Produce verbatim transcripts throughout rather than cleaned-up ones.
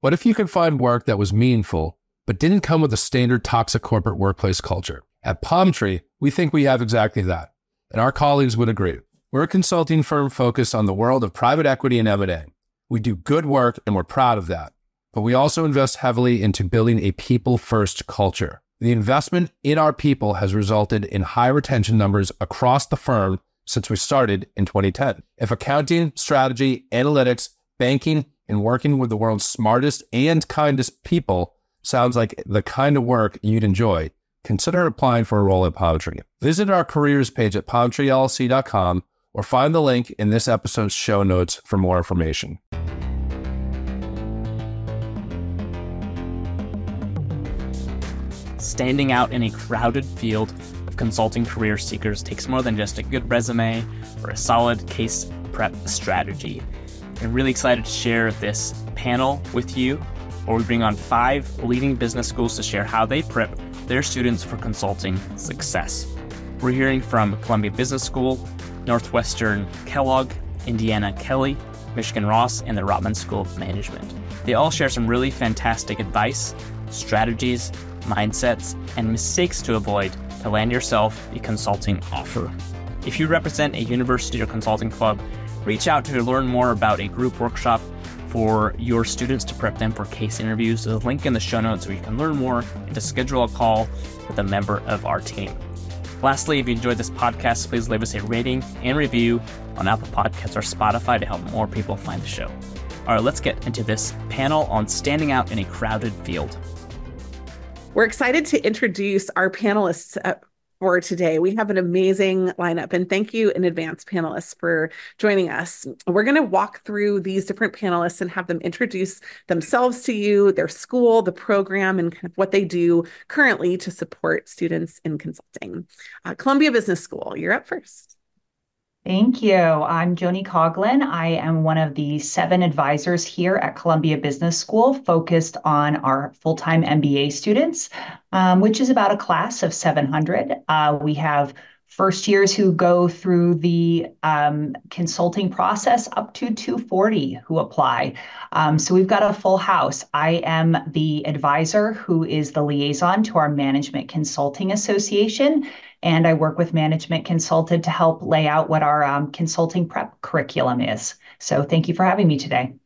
What if you could find work that was meaningful, but didn't come with a standard toxic corporate workplace culture? At Palm Tree, we think we have exactly that, and our colleagues would agree. We're a consulting firm focused on the world of private equity and M and A. We do good work, and we're proud of that. But we also invest heavily into building a people-first culture. The investment in our people has resulted in high retention numbers across the firm since we started in twenty ten. If accounting, strategy, analytics, banking, and working with the world's smartest and kindest people sounds like the kind of work you'd enjoy, consider applying for a role at Palm Tree. Visit our careers page at palm tree l l c dot com or find the link in this episode's show notes for more information. Standing out in a crowded field of consulting career seekers takes more than just a good resume or a solid case prep strategy. I'm really excited to share this panel with you, where we bring on five leading business schools to share how they prep their students for consulting success. We're hearing from Columbia Business School, Northwestern Kellogg, Indiana Kelley, Michigan Ross, and the Rotman School of Management. They all share some really fantastic advice, strategies, mindsets, and mistakes to avoid to land yourself a consulting offer. If you represent a university or consulting club, reach out to learn more about a group workshop for your students to prep them for case interviews. There's a link in the show notes where you can learn more and to schedule a call with a member of our team. Lastly, if you enjoyed this podcast, please leave us a rating and review on Apple Podcasts or Spotify to help more people find the show. All right, let's get into this panel on standing out in a crowded field. We're excited to introduce our panelists uh, for today. We have an amazing lineup, and thank you in advance, panelists, for joining us. We're going to walk through these different panelists and have them introduce themselves to you, their school, the program, and kind of what they do currently to support students in consulting. Uh, Columbia Business School, you're up first. Thank you. I'm Joni Coughlin. I am one of the seven advisors here at Columbia Business School focused on our full-time M B A students, um, which is about a class of seven hundred. Uh, we have first years who go through the um, consulting process up to two hundred forty who apply. Um, so we've got a full house. I am the advisor who is the liaison to our Management Consulting Association. And I work with Management Consulted to help lay out what our um, consulting prep curriculum is. So thank you for having me today.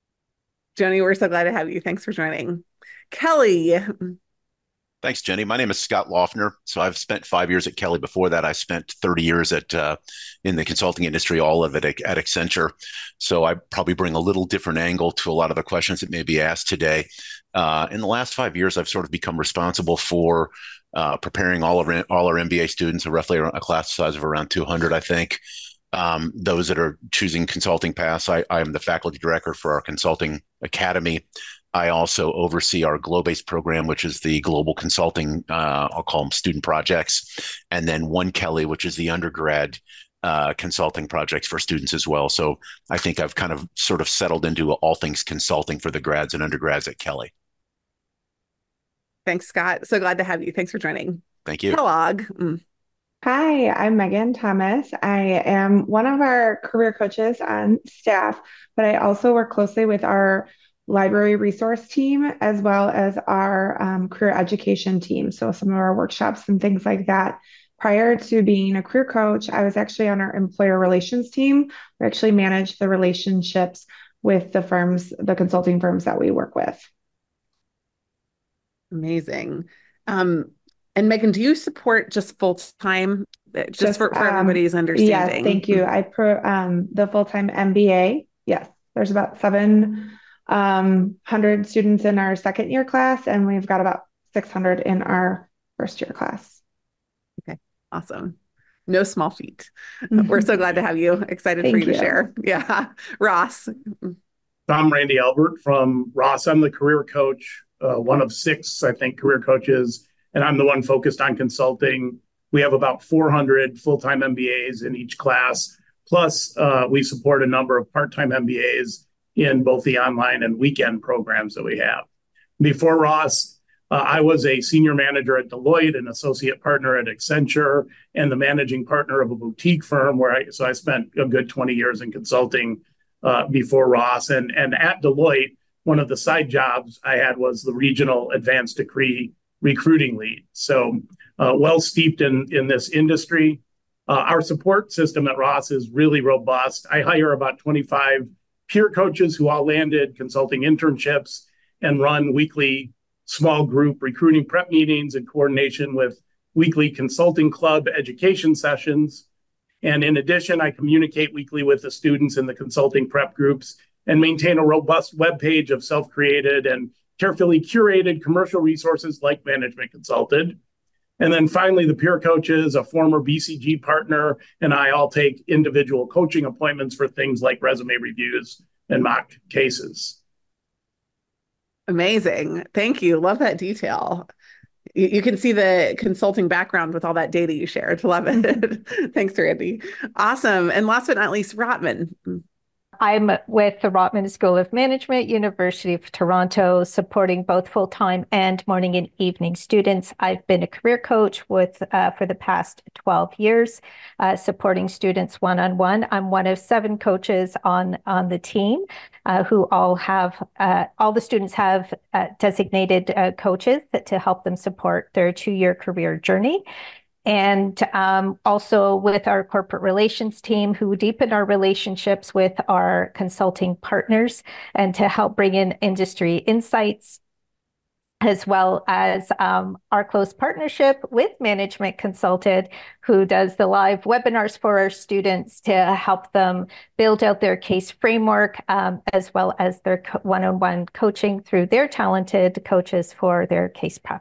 Joni, we're so glad to have you. Thanks for joining. Kelly. Thanks, Jenny. My name is Scott Loeffner. So I've spent five years at Kelley. Before that, I spent thirty years at uh, in the consulting industry, all of it at, at Accenture. So I probably bring a little different angle to a lot of the questions that may be asked today. Uh, in the last five years, I've sort of become responsible for uh, preparing all of all our M B A students, roughly a class size of around two hundred, I think. Um, those that are choosing consulting paths, I, I am the faculty director for our consulting academy. I also oversee our GloBase program, which is the global consulting, uh, I'll call them student projects, and then One Kelley, which is the undergrad uh, consulting projects for students as well. So I think I've kind of sort of settled into all things consulting for the grads and undergrads at Kelley. Thanks, Scott. So glad to have you. Thanks for joining. Thank you. Kellogg. Mm. Hi, I'm Megan Thomas. I am one of our career coaches on staff, but I also work closely with our library resource team as well as our um, career education team. So some of our workshops and things like that. Prior to being a career coach, I was actually on our employer relations team. We actually manage the relationships with the firms, the consulting firms that we work with. Amazing. Um, and Megan, do you support just full-time, just, just for, for um, everybody's understanding? Yes, thank you. I pro um, the full-time M B A. Yes, there's about seven um, hundred students in our second year class, and we've got about six hundred in our first year class. Okay, awesome. No small feat. We're so glad to have you. Excited Thank for you, you to share. Yeah. Ross. I'm Randy Albert from Ross. I'm the career coach, uh, one of six, I think, career coaches, and I'm the one focused on consulting. We have about four hundred full-time M B As in each class. Plus, uh, we support a number of part-time M B As in both the online and weekend programs that we have. Before Ross, uh, I was a senior manager at Deloitte, an associate partner at Accenture, and the managing partner of a boutique firm where I, so I spent a good twenty years in consulting uh, before Ross. And, and at Deloitte, one of the side jobs I had was the regional advanced degree recruiting lead. So uh, well steeped in, in this industry. Uh, our support system at Ross is really robust. I hire about twenty-five peer coaches who all landed consulting internships and run weekly small group recruiting prep meetings in coordination with weekly consulting club education sessions. And in addition, I communicate weekly with the students in the consulting prep groups and maintain a robust webpage of self-created and carefully curated commercial resources like Management Consulted. And then finally, the peer coaches, a former B C G partner, and I all take individual coaching appointments for things like resume reviews and mock cases. Amazing. Thank you. Love that detail. You, you can see the consulting background with all that data you shared. Love it. Thanks, Randy. Awesome. And last but not least, Rotman. I'm with the Rotman School of Management, University of Toronto, supporting both full-time and morning and evening students. I've been a career coach with uh, for the past twelve years, uh, supporting students one-on-one. I'm one of seven coaches on, on the team uh, who all have, uh, all the students have uh, designated uh, coaches to help them support their two-year career journey. And um, also with our corporate relations team, who deepen our relationships with our consulting partners and to help bring in industry insights, as well as um, our close partnership with Management Consulted, who does the live webinars for our students to help them build out their case framework, um, as well as their one-on-one coaching through their talented coaches for their case prep.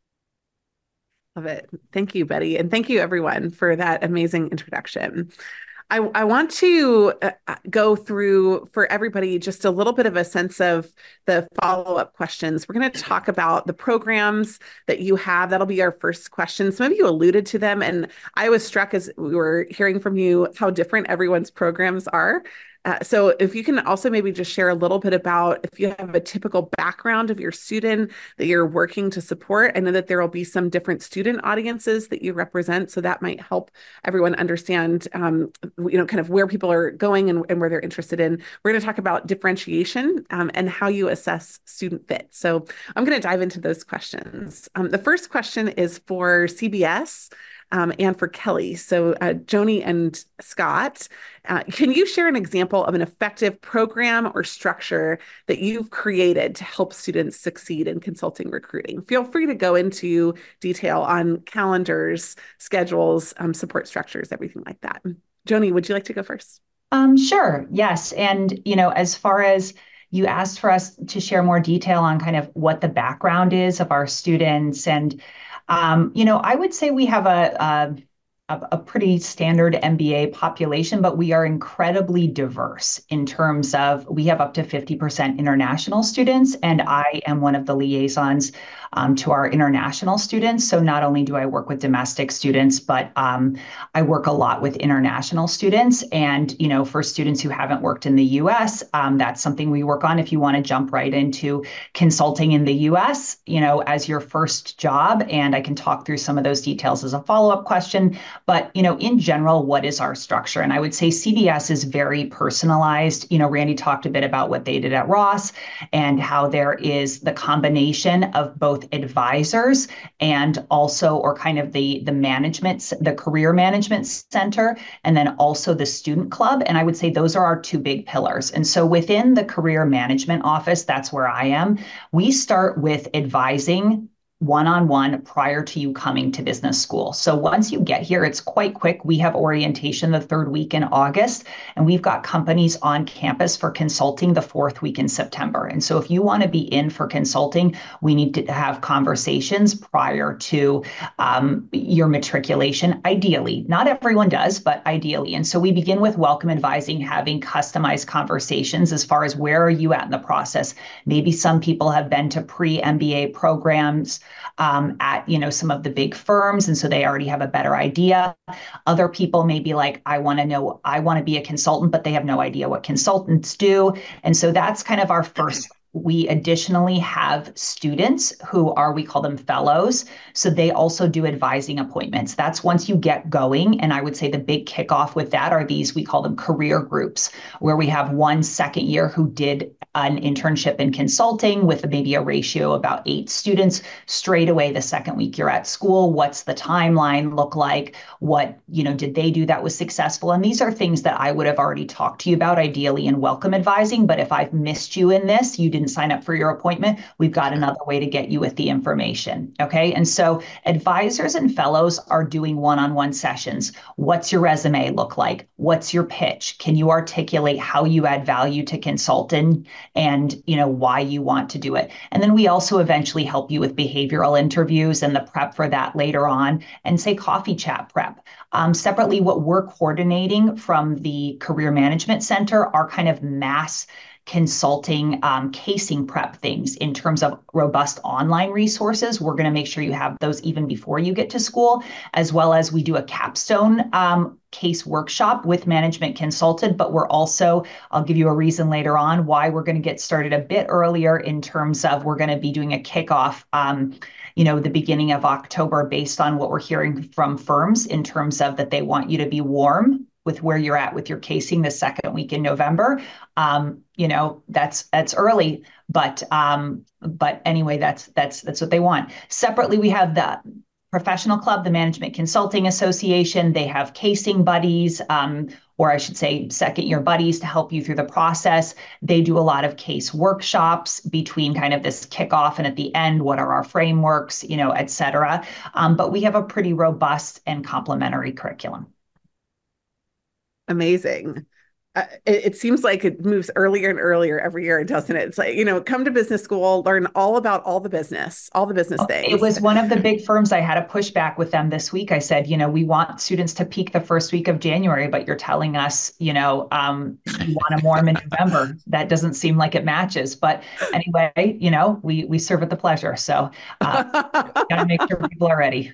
Love it. Thank you, Betty. And thank you, everyone, for that amazing introduction. I, I want to uh, go through for everybody just a little bit of a sense of the follow-up questions. We're going to talk about the programs that you have. That'll be our first question. Some of you alluded to them, and I was struck as we were hearing from you how different everyone's programs are. Uh, so if you can also maybe just share a little bit about if you have a typical background of your student that you're working to support. I know that there will be some different student audiences that you represent, so that might help everyone understand, um, you know, kind of where people are going and, and where they're interested in. We're going to talk about differentiation um, and how you assess student fit. So I'm going to dive into those questions. Um, the first question is for C B S. Um, and for Kelly. So uh, Joni and Scott, uh, can you share an example of an effective program or structure that you've created to help students succeed in consulting recruiting? Feel free to go into detail on calendars, schedules, um, support structures, everything like that. Joni, would you like to go first? Um, sure. Yes. And, you know, as far as you asked for us to share more detail on kind of what the background is of our students, and Um, you know, I would say we have a, a a pretty standard M B A population, but we are incredibly diverse in terms of we have up to fifty percent international students, and I am one of the liaisons um, to our international students. So not only do I work with domestic students, but um, I work a lot with international students. And, you know, for students who haven't worked in the U S, um, that's something we work on. If you want to jump right into consulting in the U S, you know, as your first job, and I can talk through some of those details as a follow-up question. But, you know, in general, what is our structure? And I would say C B S is very personalized. You know, Randy talked a bit about what they did at Ross and how there is the combination of both advisors and also, or kind of the, the management, the career management center, and then also the student club. And I would say those are our two big pillars. And so within the career management office, that's where I am. We start with advising one-on-one prior to you coming to business school. So once you get here, it's quite quick. We have orientation the third week in August, and we've got companies on campus for consulting the fourth week in September. And so if you want to be in for consulting, we need to have conversations prior to um, your matriculation, ideally. Not everyone does, but ideally. And so we begin with welcome advising, having customized conversations as far as where are you at in the process. Maybe some people have been to pre-M B A programs Um, at, you know, some of the big firms. And so they already have a better idea. Other people may be like, I want to know, I want to be a consultant, but they have no idea what consultants do. And so that's kind of our first. We additionally have students who are, we call them fellows. So they also do advising appointments. That's once you get going. And I would say the big kickoff with that are these, we call them career groups, where we have one second year who did an internship in consulting with maybe a ratio of about eight students straight away the second week you're at school. What's the timeline look like? What, you know, did they do that was successful? And these are things that I would have already talked to you about ideally in welcome advising. But if I've missed you in this, you didn't sign up for your appointment, we've got another way to get you with the information. Okay. And so advisors and fellows are doing one-on-one sessions. What's your resume look like? What's your pitch? Can you articulate how you add value to consultant and, you know, why you want to do it? And then we also eventually help you with behavioral interviews and the prep for that later on, and say coffee chat prep. Um, separately, what we're coordinating from the Career Management Center are kind of mass consulting um, casing prep things in terms of robust online resources. We're going to make sure you have those even before you get to school, as well as we do a capstone um, case workshop with Management Consulted. But we're also, I'll give you a reason later on why we're going to get started a bit earlier in terms of we're going to be doing a kickoff um, you know, the beginning of October based on what we're hearing from firms in terms of that they want you to be warm with where you're at with your casing the second week in November. Um, you know, that's that's early, but um, but anyway, that's that's that's what they want. Separately, we have the professional club, the Management Consulting Association. They have casing buddies, um, or I should say second year buddies to help you through the process. They do a lot of case workshops between kind of this kickoff and at the end, what are our frameworks, you know, et cetera. Um, but we have a pretty robust and complementary curriculum. Amazing. Uh, it, it seems like it moves earlier and earlier every year, doesn't it? It's like, you know, come to business school, learn all about all the business, all the business Oh, things. It was one of the big firms. I had a pushback with them this week. I said, you know, we want students to peak the first week of January, but you're telling us, you know, um, you want them warm in November. That doesn't seem like it matches. But anyway, you know, we we serve at the pleasure. So uh, got to make sure people are ready.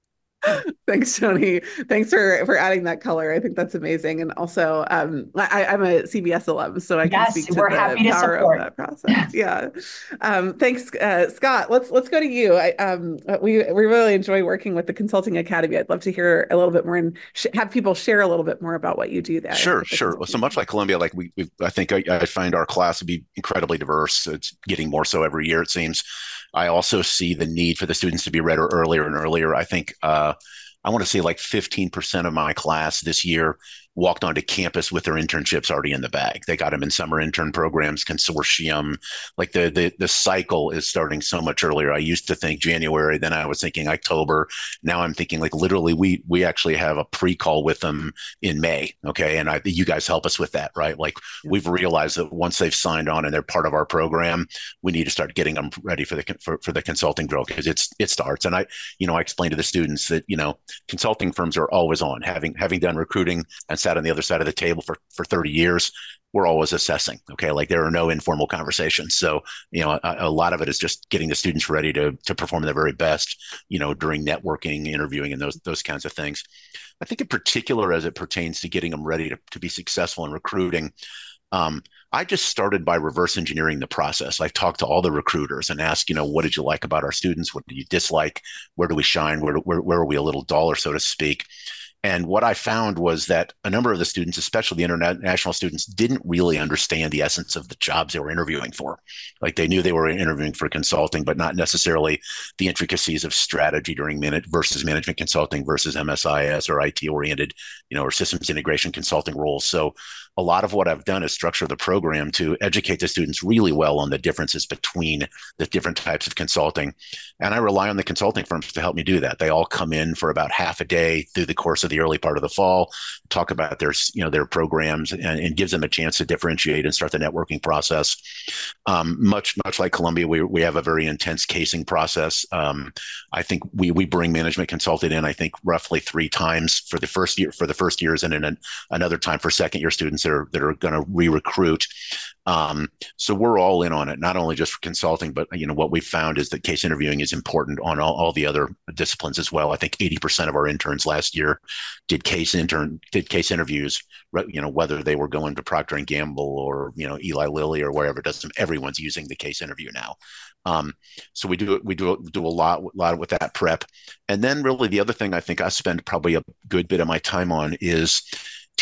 Thanks, Tony. Thanks for for adding that color. I think that's amazing. And also, um, I, I'm a C B S alum, so I can Yes, speak to we're the happy to power support. of that process. Yeah. Um, thanks, uh, Scott. Let's let's go to you. I, um, we we really enjoy working with the Consulting Academy. I'd love to hear a little bit more and sh- have people share a little bit more about what you do there. Sure, sure. Well, so much like Columbia, like we, we I think I, I find our class to be incredibly diverse. It's getting more so every year, it seems. I also see the need for the students to be read earlier and earlier. I think uh, I want to say like fifteen percent of my class this year walked onto campus with their internships already in the bag. They got them in summer intern programs, consortium. Like the the the cycle is starting so much earlier. I used to think January, then I was thinking October. Now I'm thinking like literally we we actually have a pre-call with them in May. Okay, and I, you guys help us with that, right? Like we've realized that once they've signed on and they're part of our program, we need to start getting them ready for the for, for the consulting growth because it's it starts. And I you know I explain to the students that you know consulting firms are always on. Having having done recruiting and sat on the other side of the table for, for thirty years, we're always assessing. Okay. Like there are no informal conversations. So, you know, a, a lot of it is just getting the students ready to, to perform their very best, you know, during networking, interviewing, and those, those kinds of things. I think in particular, as it pertains to getting them ready to, to be successful in recruiting, um, I just started by reverse engineering the process. I talked to all the recruiters and asked, you know, what did you like about our students? What do you dislike? Where do we shine? Where, where, where are we a little duller, so to speak? And what I found was that a number of the students, especially the international students, didn't really understand the essence of the jobs they were interviewing for. Like they knew they were interviewing for consulting, but not necessarily the intricacies of strategy during minute versus management consulting versus M S I S or I T oriented, you know, or systems integration consulting roles. So a lot of what I've done is structure the program to educate the students really well on the differences between the different types of consulting. And I rely on the consulting firms to help me do that. They all come in for about half a day through the course of the early part of the fall, talk about their, you know, their programs and, and gives them a chance to differentiate and start the networking process. Um, much, much like Columbia, we, we have a very intense casing process. Um, I think we, we bring management consulted in, I think roughly three times for the first year, for the first years, and then an, another time for second year students that are, that are going to re-recruit. Um, so we're all in on it, not only just for consulting, but you know what we found is that case interviewing is important on all, all the other disciplines as well. I think eighty percent of our interns last year did case intern did case interviews. You know, whether they were going to Procter and Gamble or you know Eli Lilly or wherever. It doesn't. Everyone's using the case interview now. Um, so we do we do do a lot a lot with that prep, and then really the other thing I think I spend probably a good bit of my time on is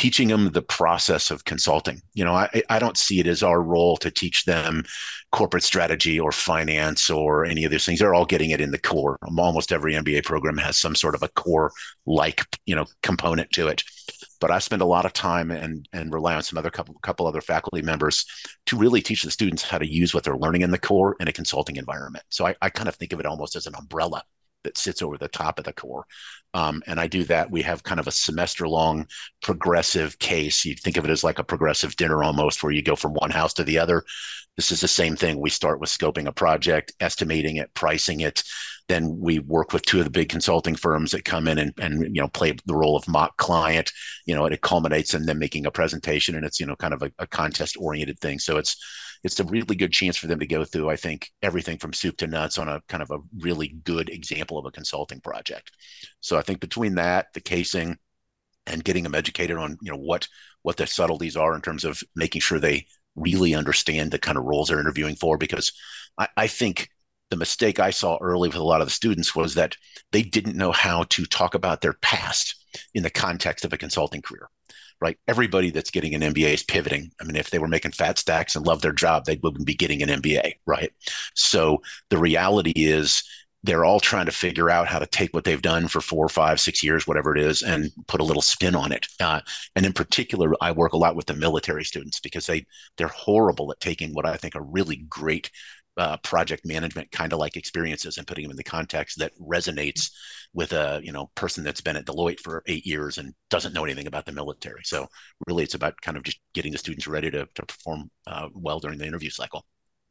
teaching them the process of consulting. You know, I, I don't see it as our role to teach them corporate strategy or finance or any of these things. They're all getting it in the core. Almost every M B A program has some sort of a core like, you know, component to it. But I spend a lot of time and and rely on some other couple couple other faculty members to really teach the students how to use what they're learning in the core in a consulting environment. So I, I kind of think of it almost as an umbrella that sits over the top of the core. Um, and I do that. We have kind of a semester long progressive case. You think of it as like a progressive dinner almost, where you go from one house to the other. This is the same thing. We start with scoping a project, estimating it, pricing it. Then we work with two of the big consulting firms that come in and, and you know, play the role of mock client. You know, and it culminates in them making a presentation, and it's, you know, kind of a, a contest oriented thing. So it's it's a really good chance for them to go through, I think, everything from soup to nuts on a kind of a really good example of a consulting project. So I think between that, the casing, and getting them educated on, you know, what what the subtleties are in terms of making sure they really understand the kind of roles they're interviewing for, because I, I think the mistake I saw early with a lot of the students was that they didn't know how to talk about their past in the context of a consulting career. Right? Everybody that's getting an M B A is pivoting. I mean, if they were making fat stacks and loved their job, they wouldn't be getting an M B A, right? So the reality is they're all trying to figure out how to take what they've done for four, five, six years, whatever it is, and put a little spin on it. Uh, and in particular, I work a lot with the military students because they, they're horrible at taking what I think are really great uh, project management kind of like experiences and putting them in the context that resonates with a, you know, person that's been at Deloitte for eight years and doesn't know anything about the military. So really it's about kind of just getting the students ready to, to perform uh, well during the interview cycle.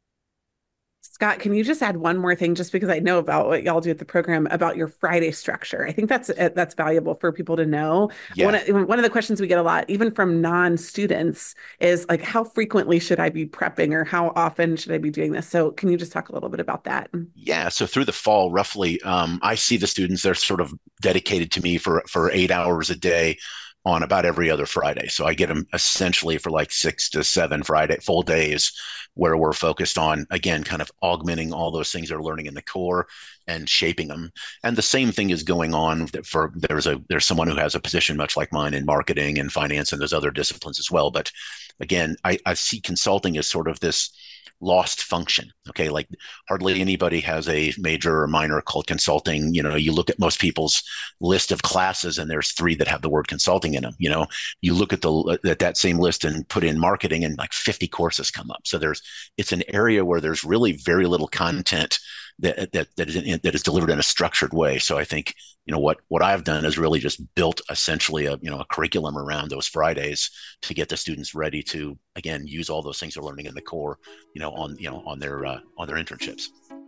Scott, can you just add one more thing, just because I know about what y'all do at the program about your Friday structure? I think that's that's valuable for people to know. Yeah. One of, one of the questions we get a lot, even from non-students, is like, how frequently should I be prepping, or how often should I be doing this? So can you just talk a little bit about that? Yeah. So through the fall, roughly, um, I see the students, they're sort of dedicated to me for, for eight hours a day on about every other Friday. So I get them essentially for like six to seven Friday full days where we're focused on, again, kind of augmenting all those things they're learning in the core and shaping them. And the same thing is going on for, there's a, there's someone who has a position much like mine in marketing and finance, and there's other disciplines as well. But again, I, I see consulting as sort of this lost function. Okay. Like hardly anybody has a major or minor called consulting. You know, you look at most people's list of classes and there's three that have the word consulting in them. You know, you look at the, at that same list and put in marketing and like fifty courses come up. So there's, it's an area where there's really very little content that, that, that is, in, that is delivered in a structured way. So I think, you know, what, what I've done is really just built essentially a, you know, a curriculum around those Fridays to get the students ready to, again, use all those things they're learning in the core, you know, on, you know, on their, uh, on their internships.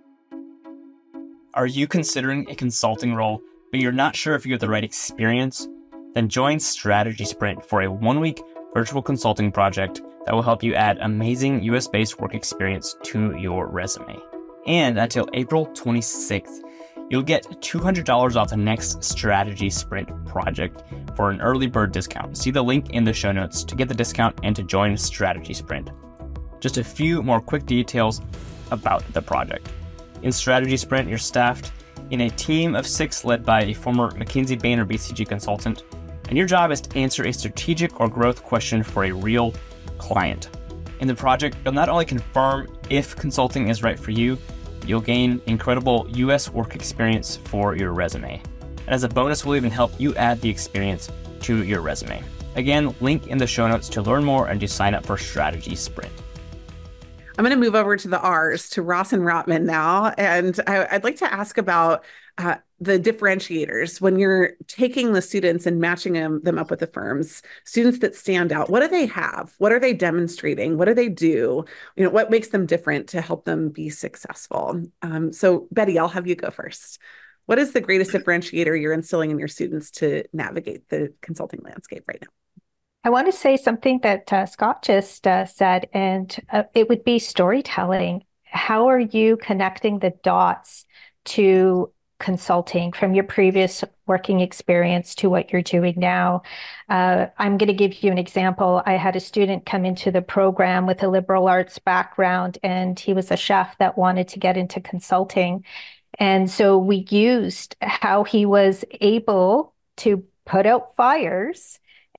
Are you considering a consulting role, but you're not sure if you have the right experience? Then join Strategy Sprint for a one-week virtual consulting project that will help you add amazing U S-based work experience to your resume. And until April twenty-sixth, you'll get two hundred dollars off the next Strategy Sprint project for an early bird discount. See the link in the show notes to get the discount and to join Strategy Sprint. Just a few more quick details about the project. In Strategy Sprint, you're staffed in a team of six led by a former McKinsey Bain or B C G consultant, and your job is to answer a strategic or growth question for a real client. In the project, you'll not only confirm if consulting is right for you, you'll gain incredible U S work experience for your resume. And as a bonus, we'll even help you add the experience to your resume. Again, link in the show notes to learn more and to sign up for Strategy Sprint. I'm going to move over to the R's, to Ross and Rotman now. And I, I'd like to ask about uh, the differentiators when you're taking the students and matching them, them up with the firms, students that stand out. What do they have? What are they demonstrating? What do they do? You know, what makes them different to help them be successful? Um, so Betty, I'll have you go first. What is the greatest differentiator you're instilling in your students to navigate the consulting landscape right now? I want to say something that uh, Scott just uh, said, and uh, it would be storytelling. How are you connecting the dots to consulting from your previous working experience to what you're doing now? Uh, I'm going to give you an example. I had a student come into the program with a liberal arts background, and he was a chef that wanted to get into consulting. And so we used how he was able to put out fires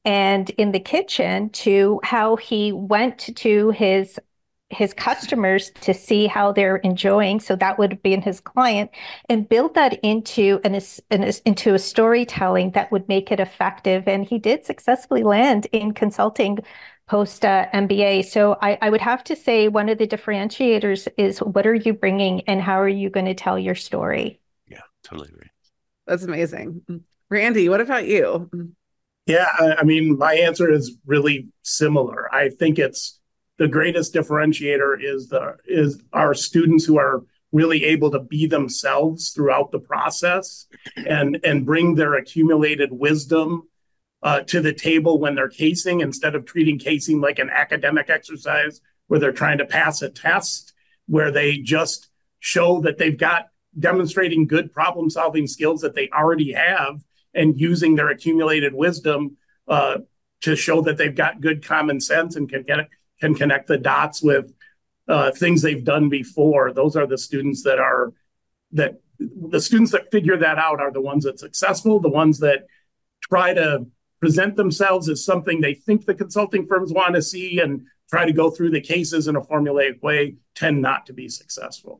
and in the kitchen to how he went to his his customers to see how they're enjoying. So that would be in his client, and build that into an, an into a storytelling that would make it effective. And he did successfully land in consulting post uh, M B A. So I, I would have to say one of the differentiators is, what are you bringing and how are you going to tell your story? Yeah, totally agree. That's amazing. Randy, what about you? Yeah, I, I mean, my answer is really similar. I think it's the greatest differentiator is the is our students who are really able to be themselves throughout the process and and bring their accumulated wisdom uh, to the table when they're casing, instead of treating casing like an academic exercise where they're trying to pass a test, where they just show that they've got demonstrating good problem solving skills that they already have and using their accumulated wisdom uh, to show that they've got good common sense and can get it. Can connect the dots with uh, things they've done before. Those are the students that are that the students that figure that out are the ones that are successful. The ones that try to present themselves as something they think the consulting firms want to see and try to go through the cases in a formulaic way tend not to be successful.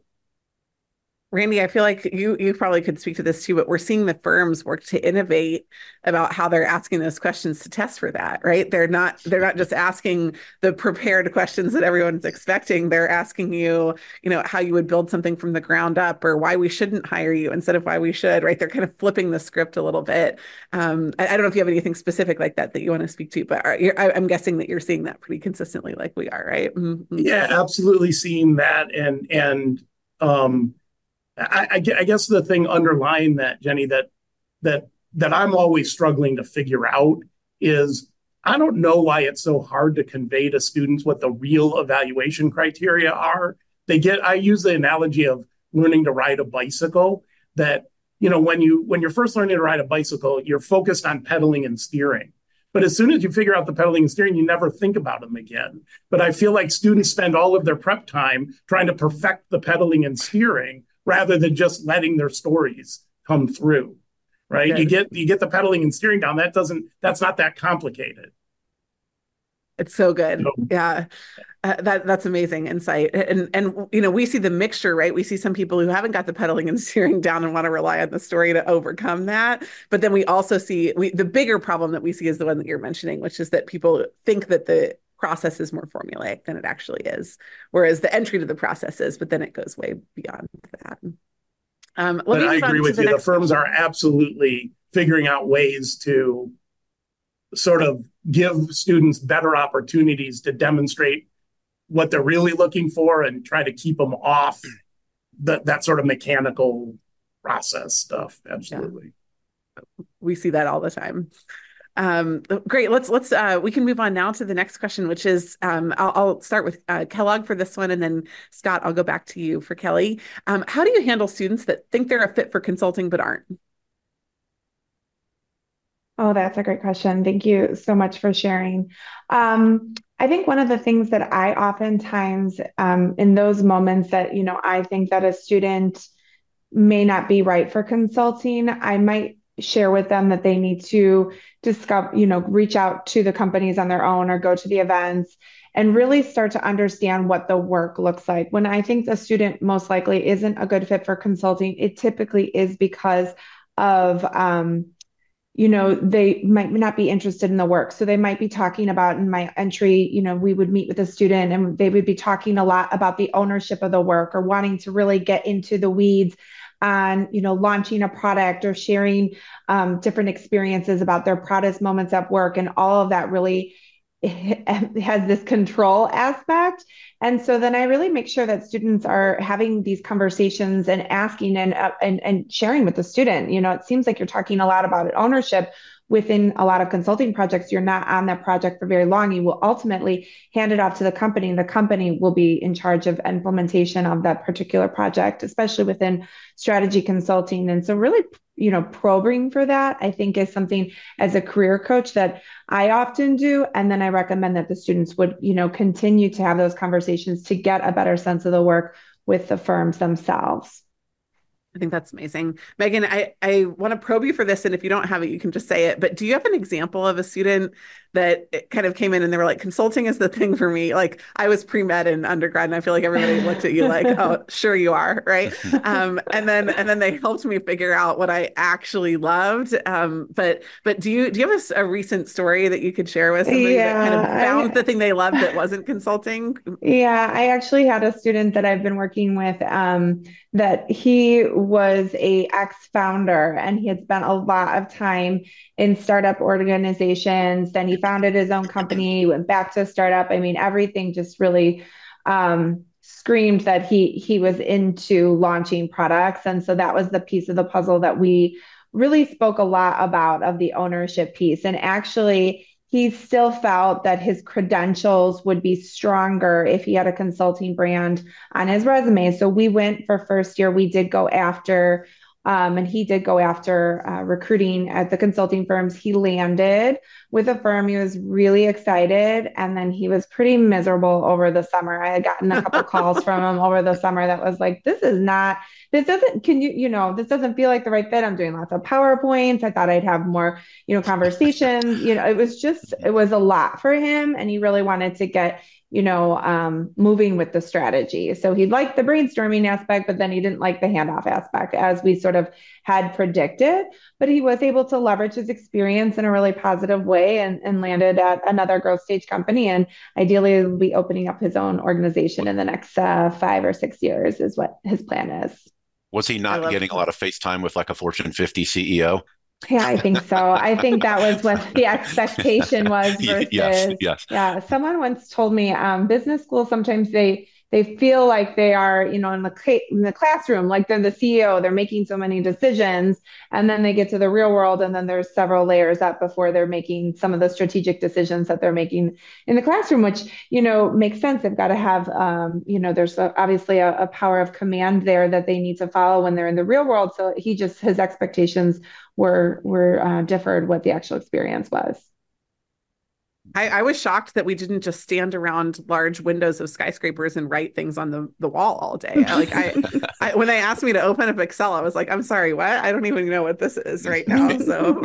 Randy, I feel like you you probably could speak to this too, but we're seeing the firms work to innovate about how they're asking those questions to test for that, right? They're not they're not just asking the prepared questions that everyone's expecting. They're asking you, you know, how you would build something from the ground up, or why we shouldn't hire you instead of why we should, right? They're kind of flipping the script a little bit. Um, I, I don't know if you have anything specific like that that you want to speak to, but are, you're, I, I'm guessing that you're seeing that pretty consistently, like we are, right? Mm-hmm. Yeah, absolutely seeing that, and and um. I, I guess the thing underlying that, Jenny, that that that I'm always struggling to figure out is, I don't know why it's so hard to convey to students what the real evaluation criteria are. They get, I use the analogy of learning to ride a bicycle, that, you know, when you when you're first learning to ride a bicycle, you're focused on pedaling and steering. But as soon as you figure out the pedaling and steering, you never think about them again. But I feel like students spend all of their prep time trying to perfect the pedaling and steering, rather than just letting their stories come through, right? Okay. You get you get the pedaling and steering down. That doesn't, that's not that complicated. It's so good. So, yeah. Uh, that that's amazing insight. And, and, you know, we see the mixture, right? We see some people who haven't got the pedaling and steering down and want to rely on the story to overcome that. But then we also see, we, the bigger problem that we see is the one that you're mentioning, which is that people think that the process is more formulaic than it actually is, whereas the entry to the process is, but then it goes way beyond that. Um, but I agree with you. The firms are absolutely figuring out ways to sort of give students better opportunities to demonstrate what they're really looking for and try to keep them off the, that sort of mechanical process stuff. Absolutely. Yeah. We see that all the time. Um, great. Let's let's uh, we can move on now to the next question, which is um, I'll, I'll start with uh, Kellogg for this one, and then Scott, I'll go back to you for Kelly. Um, how do you handle students that think they're a fit for consulting but aren't? Oh, that's a great question. Thank you so much for sharing. Um, I think one of the things that I oftentimes um, in those moments that, you know, I think that a student may not be right for consulting, I might share with them that they need to discover, you know, reach out to the companies on their own or go to the events and really start to understand what the work looks like. When I think the student most likely isn't a good fit for consulting, it typically is because of, um, you know, they might not be interested in the work. So they might be talking about in my entry, you know, we would meet with a student and they would be talking a lot about the ownership of the work or wanting to really get into the weeds on, you know, launching a product or sharing um, different experiences about their proudest moments at work. And all of that really has this control aspect. And so then I really make sure that students are having these conversations and asking and, uh, and, and sharing with the student. You know, it seems like you're talking a lot about ownership. Within a lot of consulting projects, you're not on that project for very long. You will ultimately hand it off to the company. The company will be in charge of implementation of that particular project, especially within strategy consulting. And so really, you know, probing for that, I think, is something as a career coach that I often do. And then I recommend that the students would, you know, continue to have those conversations to get a better sense of the work with the firms themselves. I think that's amazing. Megan, I, I want to probe you for this, and if you don't have it, you can just say it. But do you have an example of a student that kind of came in and they were like, consulting is the thing for me? Like, I was pre-med in undergrad, and I feel like everybody looked at you like, oh, sure you are, right? Um, and then and then they helped me figure out what I actually loved. Um, but but do you do you have a, a recent story that you could share with somebody Yeah, that kind of found I, the thing they loved that wasn't consulting? yeah, I actually had a student that I've been working with, um, that he was a ex-founder and he had spent a lot of time in startup organizations. Then he founded his own company, went back to startup. I mean, everything just really um, screamed that he he was into launching products. And so that was the piece of the puzzle that we really spoke a lot about, of the ownership piece. And actually, he still felt that his credentials would be stronger if he had a consulting brand on his resume. So we went for first year, we did go after, um, and he did go after uh, recruiting at the consulting firms. He landed with a firm. He was really excited. And then he was pretty miserable over the summer. I had gotten a couple calls from him over the summer that was like, this is not, this doesn't, can you, you know, this doesn't feel like the right fit. I'm doing lots of PowerPoints. I thought I'd have more, you know, conversations. You know, it was just, it was a lot for him. And he really wanted to get, you know, um, moving with the strategy. So he liked the brainstorming aspect, but then he didn't like the handoff aspect, as we sort of had predicted. But he was able to leverage his experience in a really positive way, and, and landed at another growth stage company. And ideally, will be opening up his own organization in the next uh, five or six years is what his plan is. Was he not getting a lot of FaceTime with like a Fortune fifty C E O? Yeah, I think so. I think that was what the expectation was versus, yes, yes. Yeah. Someone once told me, um, business schools, sometimes they they feel like they are, you know, in the in the classroom, like they're the C E O, they're making so many decisions, and then they get to the real world, and then there's several layers up before they're making some of the strategic decisions that they're making in the classroom, which, you know, makes sense. They've got to have, um, you know, there's a, obviously a, a power of command there that they need to follow when they're in the real world. So he just, his expectations were were uh, differed what the actual experience was. I, I was shocked that we didn't just stand around large windows of skyscrapers and write things on the, the wall all day. I, like I, I, when they asked me to open up Excel, I was like, I'm sorry, what? I don't even know what this is right now. So,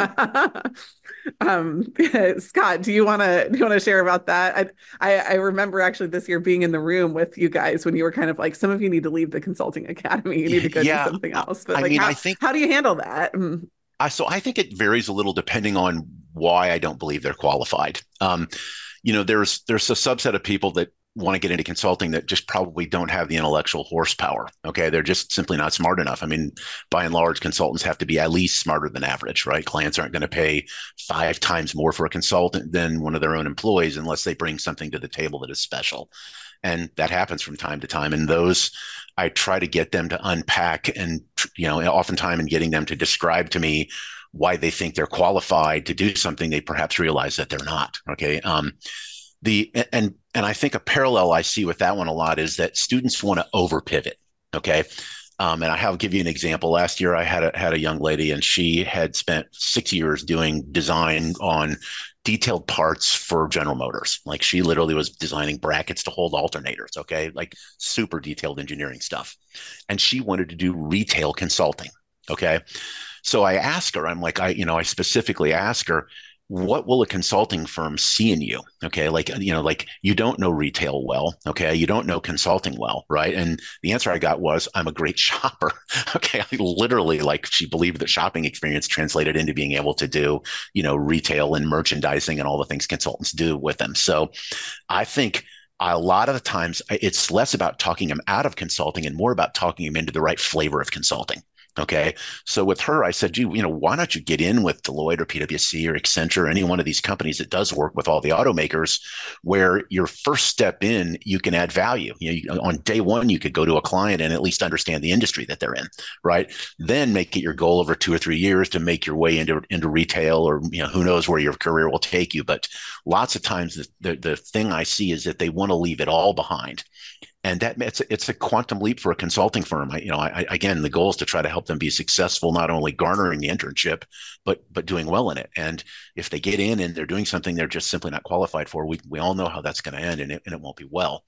um, Scott, do you want to do you want to share about that? I, I I remember actually this year being in the room with you guys when you were kind of like, some of you need to leave the consulting academy. You need to go yeah, do something else. But I like, mean, how, I think how do you handle that? I so I think it varies a little depending on why I don't believe they're qualified. Um, you know, there's there's a subset of people that want to get into consulting that just probably don't have the intellectual horsepower. Okay, they're just simply not smart enough. I mean, by and large, consultants have to be at least smarter than average, right? Clients aren't going to pay five times more for a consultant than one of their own employees unless they bring something to the table that is special. And that happens from time to time. And those, I try to get them to unpack, and, you know, oftentimes in getting them to describe to me why they think they're qualified to do something they perhaps realize that they're not. Okay. Um, the, and, and I think a parallel I see with that one a lot is that students want to over pivot. Okay. Um, and I'll give you an example. Last year, I had a, had a young lady, and she had spent six years doing design on detailed parts for General Motors. Like, she literally was designing brackets to hold alternators. Okay. Like, super detailed engineering stuff. And she wanted to do retail consulting. Okay. So I asked her, I'm like, I, you know, I specifically asked her, what will a consulting firm see in you? Okay. Like, you know, like, you don't know retail well. Okay. You don't know consulting well. Right. And the answer I got was, I'm a great shopper. Okay. I literally, like, she believed that shopping experience translated into being able to do, you know, retail and merchandising and all the things consultants do with them. So I think a lot of the times it's less about talking them out of consulting and more about talking them into the right flavor of consulting. Okay. So with her, I said, you, you know, why don't you get in with Deloitte or P W C or Accenture, or any one of these companies that does work with all the automakers, where your first step in, you can add value. You know, you, on day one, you could go to a client and at least understand the industry that they're in, right? Then make it your goal over two or three years to make your way into, into retail, or, you know, who knows where your career will take you. But lots of times the, the, the thing I see is that they want to leave it all behind. And that it's a, it's a quantum leap for a consulting firm. I, you know, I, again, the goal is to try to help them be successful, not only garnering the internship, but but doing well in it. And if they get in and they're doing something they're just simply not qualified for, we we all know how that's going to end, and it and it won't be well.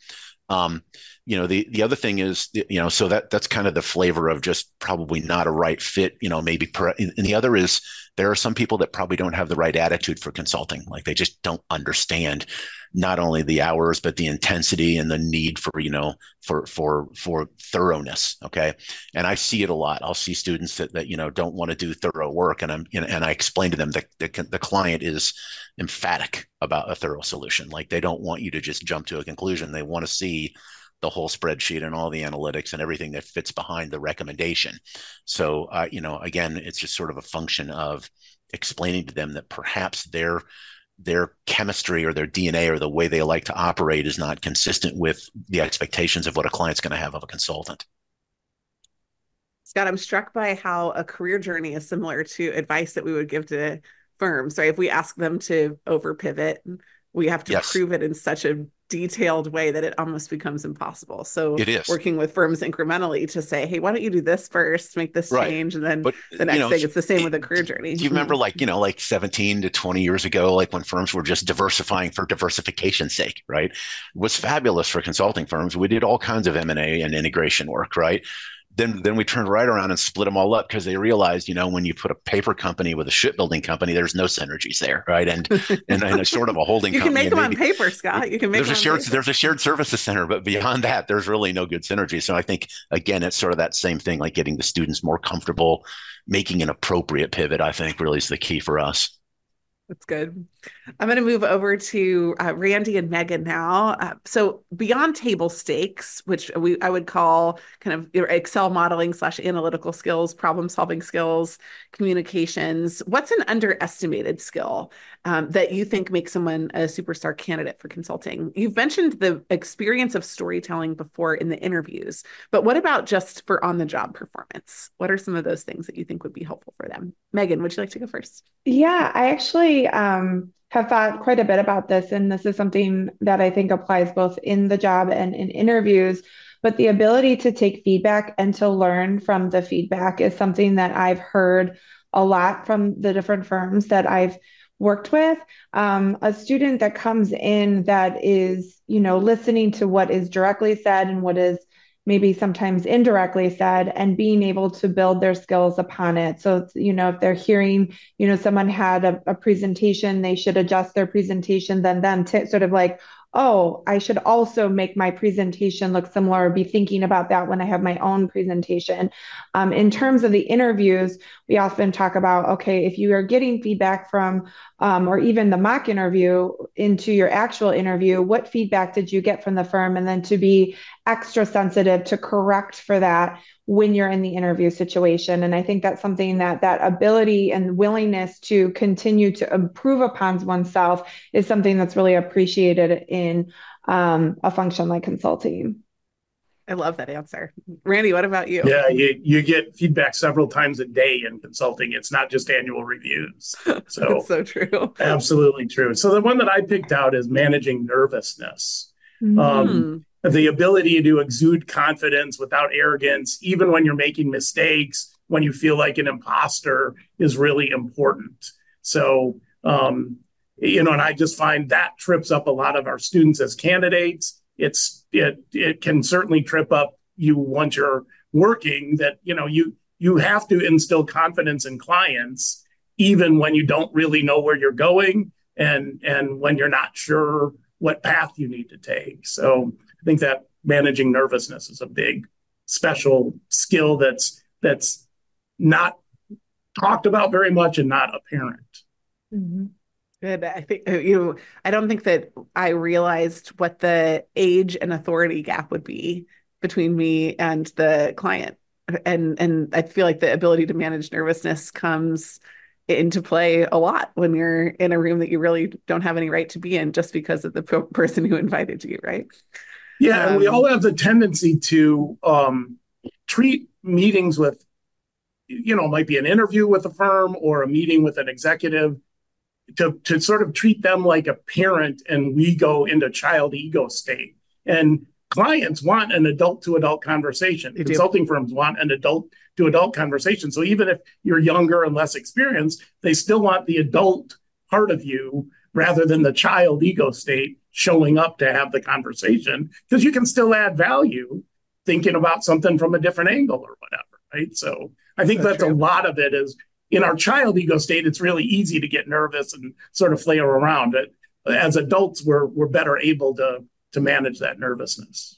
Um, you know, the the other thing is, you know, so that that's kind of the flavor of just probably not a right fit. You know, maybe. Per, and the other is there are some people that probably don't have the right attitude for consulting. Like they just don't understand not only the hours but the intensity and the need for you know for for for thoroughness. Okay, and I see it a lot. I'll see students that that you know don't want to do thorough work, and I'm you know, and I explain to them that the, the client is emphatic about a thorough solution. Like they don't want you to just jump to a conclusion. They want to see the whole spreadsheet and all the analytics and everything that fits behind the recommendation. So, uh, you know, again, it's just sort of a function of explaining to them that perhaps their their chemistry or their D N A or the way they like to operate is not consistent with the expectations of what a client's going to have of a consultant. Scott, I'm struck by how a career journey is similar to advice that we would give to firms, right? If we ask them to over pivot, we have to yes. prove it in such a detailed way that it almost becomes impossible. So it is. Working with firms incrementally to say, hey, why don't you do this first, make this right. change, and then but, the next you know, thing, it's the same with a career journey. Do you remember like, you know, like seventeen to twenty years ago, like when firms were just diversifying for diversification's sake, right? It was fabulous for consulting firms. We did all kinds of M and A and integration work, right? Then, then we turned right around and split them all up because they realized, you know, when you put a paper company with a shipbuilding company, there's no synergies there, right? And and, and it's sort of a holding. You company. can make them maybe, on paper, Scott. You can make there's them a shared on there's a shared services center, but beyond that, there's really no good synergy. So I think again, it's sort of that same thing, like getting the students more comfortable, making an appropriate pivot. I think really is the key for us. That's good. I'm going to move over to uh, Randy and Megan now. Uh, so beyond table stakes, which we I would call kind of Excel modeling slash analytical skills, problem solving skills, communications, what's an underestimated skill um, that you think makes someone a superstar candidate for consulting? You've mentioned the experience of storytelling before in the interviews, but what about just for on-the-job performance? What are some of those things that you think would be helpful for them? Megan, would you like to go first? Yeah, I actually um, have thought quite a bit about this, and this is something that I think applies both in the job and in interviews. But the ability to take feedback and to learn from the feedback is something that I've heard a lot from the different firms that I've worked with. Um, a student that comes in that is, you know, listening to what is directly said and what is maybe sometimes indirectly said, and being able to build their skills upon it. So, you know, if they're hearing, you know, someone had a, a presentation, they should adjust their presentation, then them to sort of like, oh, I should also make my presentation look similar, or be thinking about that when I have my own presentation. Um, in terms of the interviews, we often talk about, okay, if you are getting feedback from, um, or even the mock interview into your actual interview, what feedback did you get from the firm? And then to be extra sensitive to correct for that when you're in the interview situation. And I think that's something that that ability and willingness to continue to improve upon oneself is something that's really appreciated in um, a function like consulting. I love that answer. Randy, what about you? Yeah, you, you get feedback several times a day in consulting. It's not just annual reviews. So that's so true. Absolutely true. So the one that I picked out is managing nervousness. Mm. Um, the ability to exude confidence without arrogance, even when you're making mistakes, when you feel like an imposter, is really important. So, um, you know, and I just find that trips up a lot of our students as candidates. It's it it can certainly trip up you once you're working, that, you know, you you have to instill confidence in clients, even when you don't really know where you're going, and and when you're not sure what path you need to take. So I think that managing nervousness is a big special skill that's that's not talked about very much and not apparent. Mm-hmm. Good. I think you, I don't think that I realized what the age and authority gap would be between me and the client. And, and I feel like the ability to manage nervousness comes into play a lot when you're in a room that you really don't have any right to be in just because of the p- person who invited you, right? Yeah, um, and we all have the tendency to um, treat meetings with, you know, might be an interview with a firm or a meeting with an executive, to, to sort of treat them like a parent, and we go into child ego state. And clients want an adult to adult conversation. They Consulting do. Firms want an adult to adult conversation. So even if you're younger and less experienced, they still want the adult part of you rather than the child ego state. showing up to have the conversation, because you can still add value thinking about something from a different angle or whatever, right? So I think that's, that's a lot of it is in our child ego state, it's really easy to get nervous and sort of flail around it. As adults, we're we're better able to to manage that nervousness.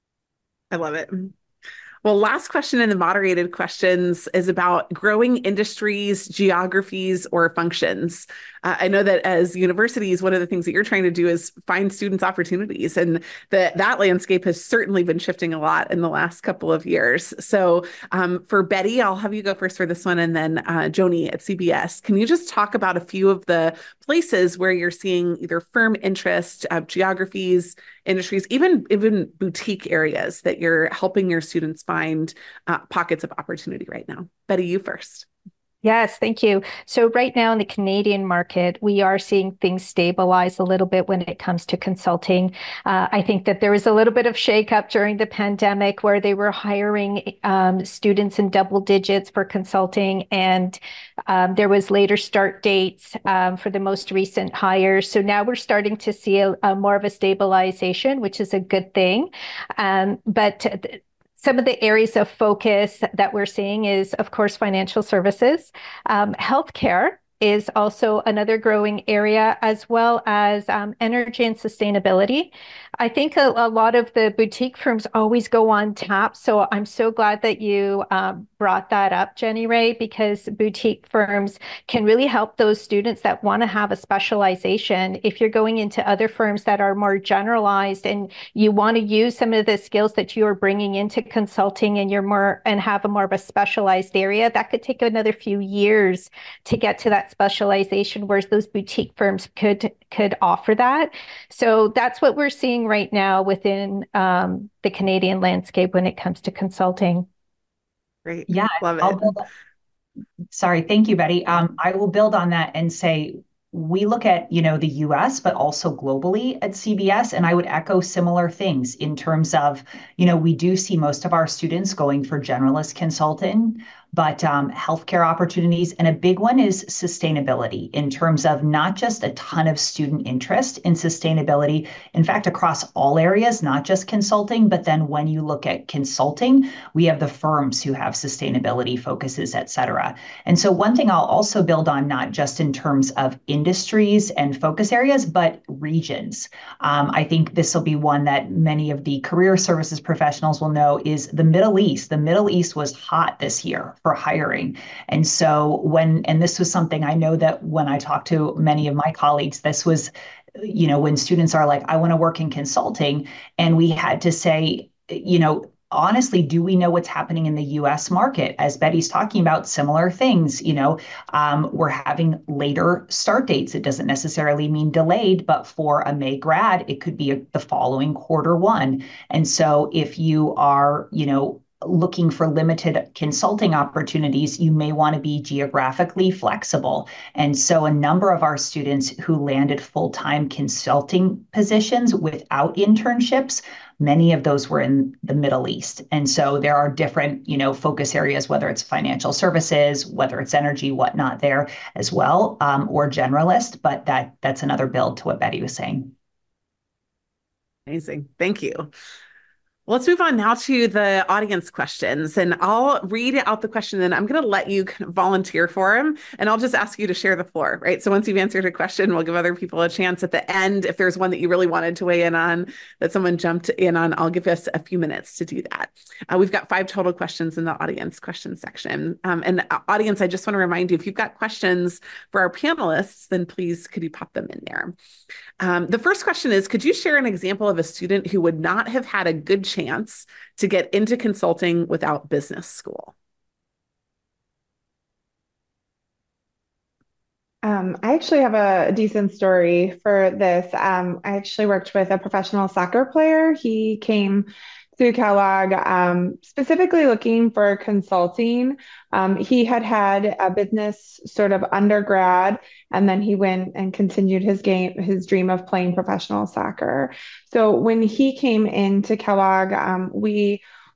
I love it. Well, last question in the moderated questions is about growing industries, geographies, or functions. Uh, I know that as universities, one of the things that you're trying to do is find students opportunities, and that that landscape has certainly been shifting a lot in the last couple of years. So um, for Betty, I'll have you go first for this one, and then uh, Joni at C B S. Can you just talk about a few of the places where you're seeing either firm interest, uh, geographies, industries, even, even boutique areas that you're helping your students find uh, pockets of opportunity right now? Betty, you first. Yes, thank you. So right now in the Canadian market, we are seeing things stabilize a little bit when it comes to consulting. Uh, I think that there was a little bit of shakeup during the pandemic where they were hiring um, students in double digits for consulting, and um, there was later start dates um, for the most recent hires. So now we're starting to see a, a more of a stabilization, which is a good thing. Um, but th- Some of the areas of focus that we're seeing is, of course, financial services. Um, healthcare is also another growing area, as well as um, energy and sustainability. I think a, a lot of the boutique firms always go on tap. So I'm so glad that you um, brought that up, Jenny Ray, because boutique firms can really help those students that want to have a specialization. If you're going into other firms that are more generalized and you want to use some of the skills that you are bringing into consulting and you're more and have a more of a specialized area, that could take another few years to get to that specialization, whereas those boutique firms could could offer that. So that's what we're seeing right now within um, the Canadian landscape when it comes to consulting. Great. Yeah, Love it. I'll build on, sorry, thank you, Betty. Um, I will build on that and say, we look at, you know, the U S, but also globally at C B S, and I would echo similar things in terms of, you know, we do see most of our students going for generalist consulting, but um, healthcare opportunities. And a big one is sustainability in terms of not just a ton of student interest in sustainability, in fact, across all areas, not just consulting, but then when you look at consulting, we have the firms who have sustainability focuses, et cetera. And so one thing I'll also build on, not just in terms of industries and focus areas, but regions. Um, I think this will be one that many of the career services professionals will know is the Middle East. The Middle East was hot this year for hiring. And so when, and this was something I know that when I talked to many of my colleagues, this was, you know, when students are like, I want to work in consulting, and we had to say, you know, honestly, do we know what's happening in the U S market? As Betty's talking about, similar things, you know, um, we're having later start dates. It doesn't necessarily mean delayed, but for a May grad, it could be a, the following quarter one. And so if you are, you know, looking for limited consulting opportunities, you may want to be geographically flexible. And so a number of our students who landed full-time consulting positions without internships, many of those were in the Middle East. And so there are different, you know, focus areas, whether it's financial services, whether it's energy, whatnot there as well, um, or generalist, but that that's another build to what Betty was saying. Amazing. Thank you. Let's move on now to the audience questions, and I'll read out the question and I'm going to let you kind of volunteer for them, and I'll just ask you to share the floor, right? So once you've answered a question, we'll give other people a chance at the end. If there's one that you really wanted to weigh in on that someone jumped in on, I'll give us a few minutes to do that. Uh, we've got five total questions in the audience question section. Um, and uh, audience, I just want to remind you, if you've got questions for our panelists, then please could you pop them in there. Um, the first question is, could you share an example of a student who would not have had a good chance to get into consulting without business school? Um, I actually have a decent story for this. Um, I actually worked with a professional soccer player. He came through Kellogg, um, specifically looking for consulting. Um, he had had a business sort of undergrad, and then he went and continued his game, his dream of playing professional soccer. So when he came into Kellogg, um, we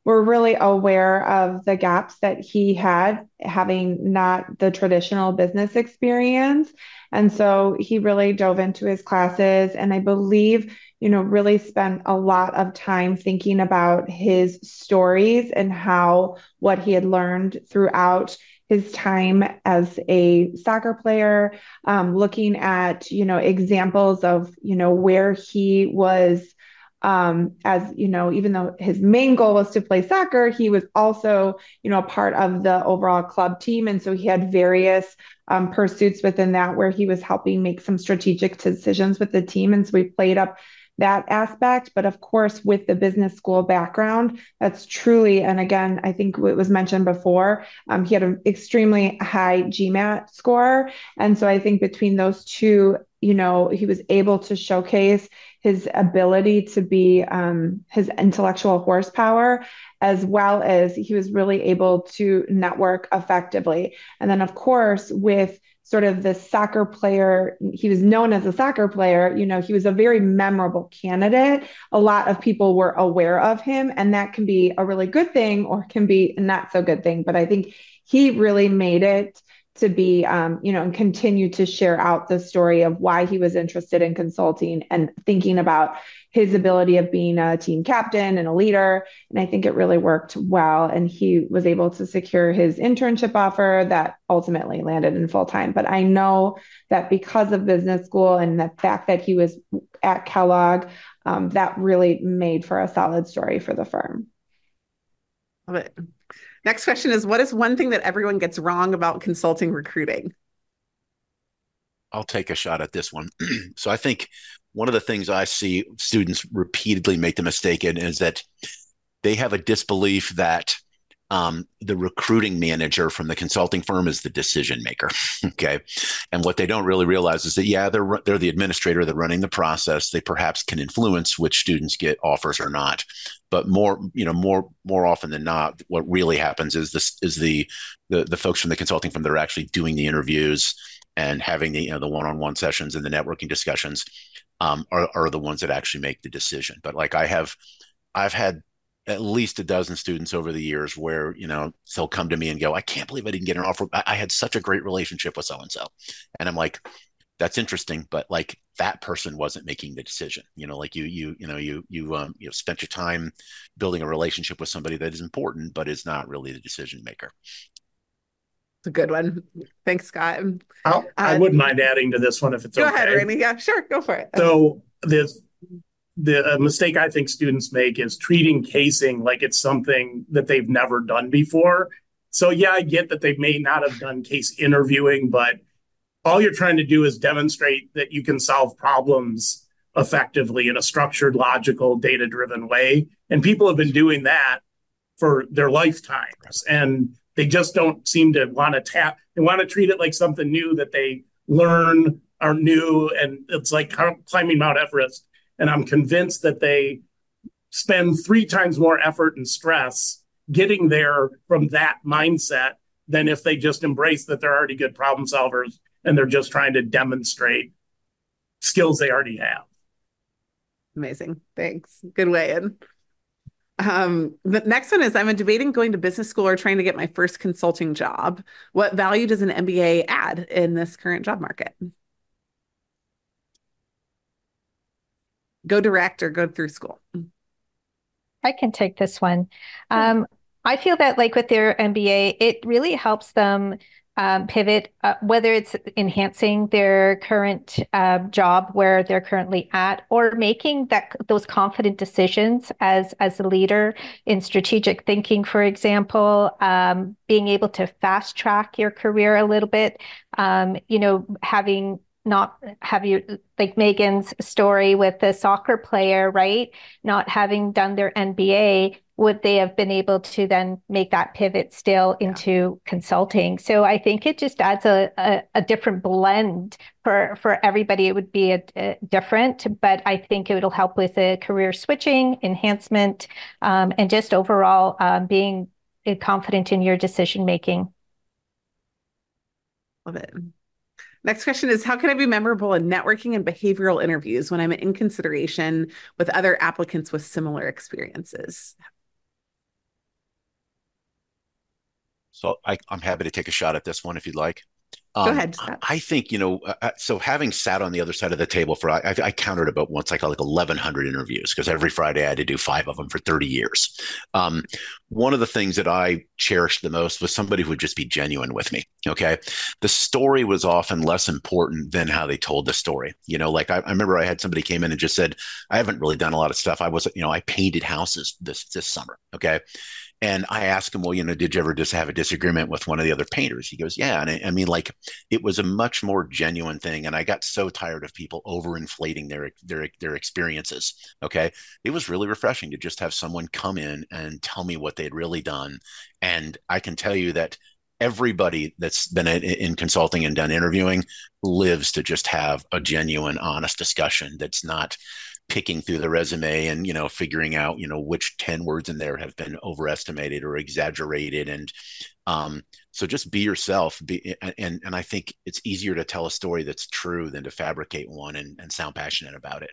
were really aware of the gaps that he had, having not the traditional business experience. And so he really dove into his classes, and I believe, you know, really spent a lot of time thinking about his stories and how what he had learned throughout his time as a soccer player, um, looking at, you know, examples of, you know, where he was, um, as, you know, even though his main goal was to play soccer, he was also, you know, a part of the overall club team. And so he had various um, pursuits within that where he was helping make some strategic decisions with the team. And so we played up that aspect. But of course, with the business school background, that's truly, and again, I think it was mentioned before, um, he had an extremely high GMAT score. And so I think between those two, you know, he was able to showcase his ability to be, um, his intellectual horsepower, as well as he was really able to network effectively. And then, of course, with sort of the soccer player, he was known as a soccer player, you know, he was a very memorable candidate. A lot of people were aware of him, and that can be a really good thing or can be a not so good thing. But I think he really made it to be, um, you know, and continue to share out the story of why he was interested in consulting and thinking about his ability of being a team captain and a leader. And I think it really worked well. And he was able to secure his internship offer that ultimately landed in full time. But I know that because of business school and the fact that he was at Kellogg, um, that really made for a solid story for the firm. Love it. Next question is, what is one thing that everyone gets wrong about consulting recruiting? I'll take a shot at this one. So I think one of the things I see students repeatedly make the mistake in is that they have a disbelief that um, the recruiting manager from the consulting firm is the decision maker. Okay. And what they don't really realize is that, yeah, they're, they're the administrator, they're running the process. They perhaps can influence which students get offers or not. But more, you know, more, more often than not, what really happens is this is the, the, the folks from the consulting firm that are actually doing the interviews and having the, you know, the one-on-one sessions and the networking discussions um, are, are the ones that actually make the decision. But like I have, I've had at least a dozen students over the years where, you know, they'll come to me and go, I can't believe I didn't get an offer. I, I had such a great relationship with so-and-so. And I'm like, that's interesting, but like that person wasn't making the decision. You know, like you, you, you know, you, you, um, you know, spent your time building a relationship with somebody that is important, but is not really the decision maker. It's a good one. Thanks, Scott. I'll, Uh, I wouldn't mind adding to this one if it's go okay. ahead, Randy. Yeah, sure. Go for it. So this, the mistake I think students make is treating casing like it's something that they've never done before. So yeah, I get that they may not have done case interviewing, but all you're trying to do is demonstrate that you can solve problems effectively in a structured, logical, data-driven way. And people have been doing that for their lifetimes. And they just don't seem to want to tap. They want to treat it like something new that they learn are new. And it's like climbing Mount Everest. And I'm convinced that they spend three times more effort and stress getting there from that mindset than if they just embrace that they're already good problem solvers and they're just trying to demonstrate skills they already have. Amazing. Thanks. Good way in. Um, the next one is, I'm debating going to business school or trying to get my first consulting job. What value does an M B A add in this current job market? Go direct or go through school? I can take this one. Um, I feel that like with their M B A, it really helps them um, pivot, uh, whether it's enhancing their current uh, job where they're currently at, or making that those confident decisions as as a leader in strategic thinking, for example, um, being able to fast track your career a little bit, um, you know, having not have you like Megan's story with the soccer player, right? Not having done their M B A, would they have been able to then make that pivot still into yeah. consulting? So I think it just adds a, a, a different blend for, for everybody. It would be a, a different, but I think it will help with the career switching, enhancement, um, and just overall um, being confident in your decision making. Love it. Next question is, how can I be memorable in networking and behavioral interviews when I'm in consideration with other applicants with similar experiences? So I, I'm happy to take a shot at this one if you'd like. Go Um, ahead, Scott. I think, you know, uh, so having sat on the other side of the table for, I, I counted about once, like like eleven hundred interviews, because every Friday I had to do five of them for thirty years. Um, one of the things that I cherished the most was somebody who would just be genuine with me. Okay. The story was often less important than how they told the story. You know, like I, I remember I had somebody came in and just said, I haven't really done a lot of stuff. I was, you know, I painted houses this, this summer. Okay. And I asked him, well, you know, did you ever just have a disagreement with one of the other painters? He goes, yeah. And I, I mean, like, it was a much more genuine thing. And I got so tired of people overinflating their, their, their experiences. Okay. It was really refreshing to just have someone come in and tell me what they'd really done. And I can tell you that everybody that's been in consulting and done interviewing lives to just have a genuine, honest discussion that's not picking through the resume and, you know, figuring out, you know, which ten words in there have been overestimated or exaggerated. And um, so just be yourself. Be, and, and I think it's easier to tell a story that's true than to fabricate one and, and sound passionate about it.